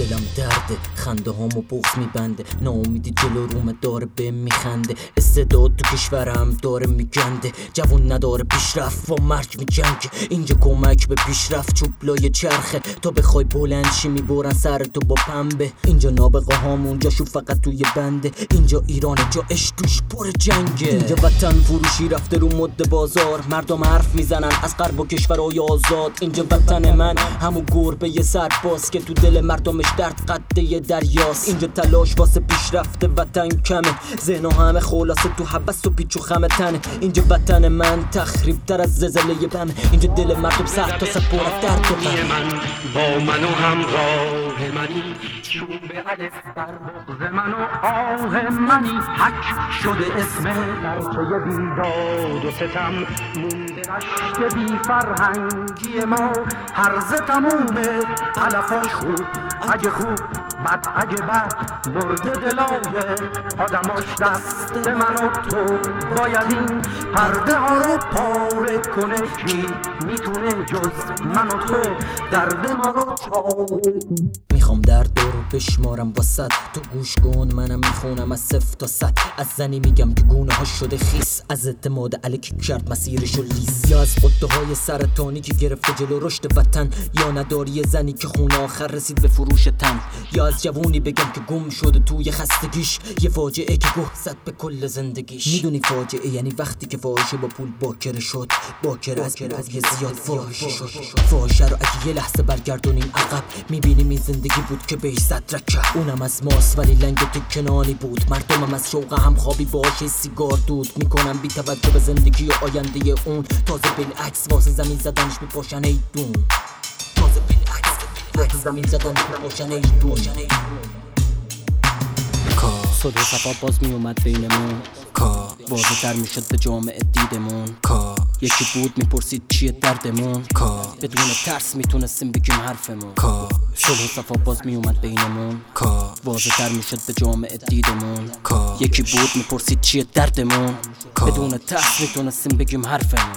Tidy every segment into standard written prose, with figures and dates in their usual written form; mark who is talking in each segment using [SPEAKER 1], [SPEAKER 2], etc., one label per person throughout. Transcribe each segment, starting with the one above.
[SPEAKER 1] دلم درده، خنده هامو بغض میبنده، ناامیدی جلو رومه داره به میخنده، استعداد تو کشورم داره میگنده، جوون نداره پیشرفت و مرگ میجنگه. اینجا کمک به پیشرفت چوبلای چرخه، تا بخوای بلند شی میبرن سر تو با پنبه. اینجا نابغه هامون جاشو فقط توی بنده، اینجا ایرانه جا عشق توش پر جنگه. اینجا وطن فروشی رفته رو مد بازار، مردم حرف میزنن از غرب و کشورهای آزاد. اینجا وطن من همون گربه یه سرباز که تو دل مردمش درد قده دریاست. اینجا تلاش واسه پیشرفت وطن کمه، ذهنا همه خلاصه تو حبس و پیچ و خم تنه. اینجا وطن من تخریب تر از زلزله بمه، اینجا دل مردم سخت تا سد پر از درد و غم.
[SPEAKER 2] من با من و همراه منی، چوب الف بر بغض من و آه منی، حک شده اسم نرچه بیداد و ستم، مونده رشت بی فرهنگی ما، هرزه تمومه علفاش خوب اگه خوب، بد اگه بد برده دلای آدماش. دست من و تو باید این پرده ها رو پاره کنه، کی میتونه جز من و تو درد ما رو چاره.
[SPEAKER 1] میخوام درد رو بشمارم واسد، تو گوش کن منم میخونم از 0 تا 100. از زنی میگم که گونه ها شده خیس، از اعتماد الکی کرد مسیرشو لیس، یا از قده های سرطانی که گرفته جلو رشد وطن، یا نداری زنی که خون آخر رسید به فروش تن، یا از جوونی بگم که گم شده توی خستگیش، یه فاجعه که گه زد به کل زندگیش. میدونی فاجعه یعنی وقتی که فاحشه با پول باکره شد، باکره از یه زیاد فاحشه شد. فاحشه رو اگه یه لحظه برگردونیم عقب، میبینیم این زندگی بود که بهش زد رکب. اونم از ماست ولی لنگ تو کنانی بود، مردمم از شوق هم خوابی باشه سیگار دود میکنم بی توجه به زندگی و آینده اون. تازه بالعکس واسه زمین زدنش میپاشن ای دون، تازه بالعکس واسه زمین زدنش میپاشن ای دون.
[SPEAKER 3] صد و صفا باز می اومد بینمون، واضح تر میشد به جامعه دیدمون. یکی بود میپرسید چیه دردمون، بدون ترس میتونستیم بگیم حرفمون. صلح و صفا باز می اومد بینمون، واضح تر میشد به جامعه دیدمون. یکی بود میپرسید چیه دردمون، بدون ترس میتونستیم بگیم حرفمون.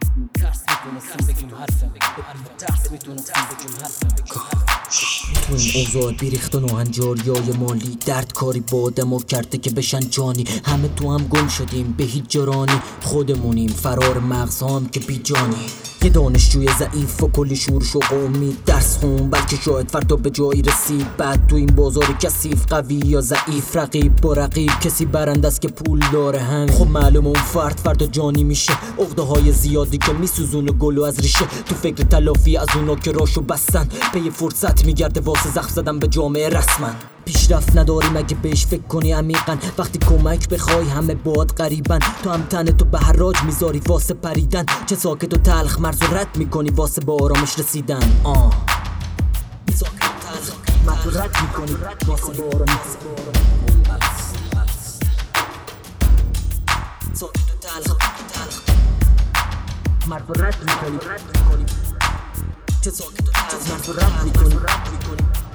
[SPEAKER 1] تو این اوضاع بیریخت و ناهنجاریای مالی، درد کاری با آدمو کرده که بشن جانی. همه تو هم گم شدیم به هیچ جرانی، خودمونیم فرار مغزام که بی جانی. یه دانشجوی ضعیف و کلی شور شوق و امید، درس خون بلکه شاید فردا به جایی رسید. بعد تو این بازار کثیف قوی یا ضعیف، رقیب با رقیب کسی برنده است که پول داره. هم خب معلومه اون فردا جانی میشه، عقده های زیادی که میسوزونه گلو از ریشه. تو فکر تلافی از اونا که راشو بستن، به یه فرصت میگرده واسه زخم زدن به جامعه رسما. پیشرفت نداریم اگه بهش فکر کنی عمیقا، وقتی کمک بخوای همه باد قریبن. تو هم تنه تو به حراج میذاری واسه پریدن، چه ساکت و تلخ مرز و رد میکنی واسه به آرامش رسیدن. ساکت و تلخ مرز و رد میکنی واسه به آرامش رسیدن. ساکت و تلخ مرز و رد میکنی، چه ساکت و تلخ مرز و رد میکنی.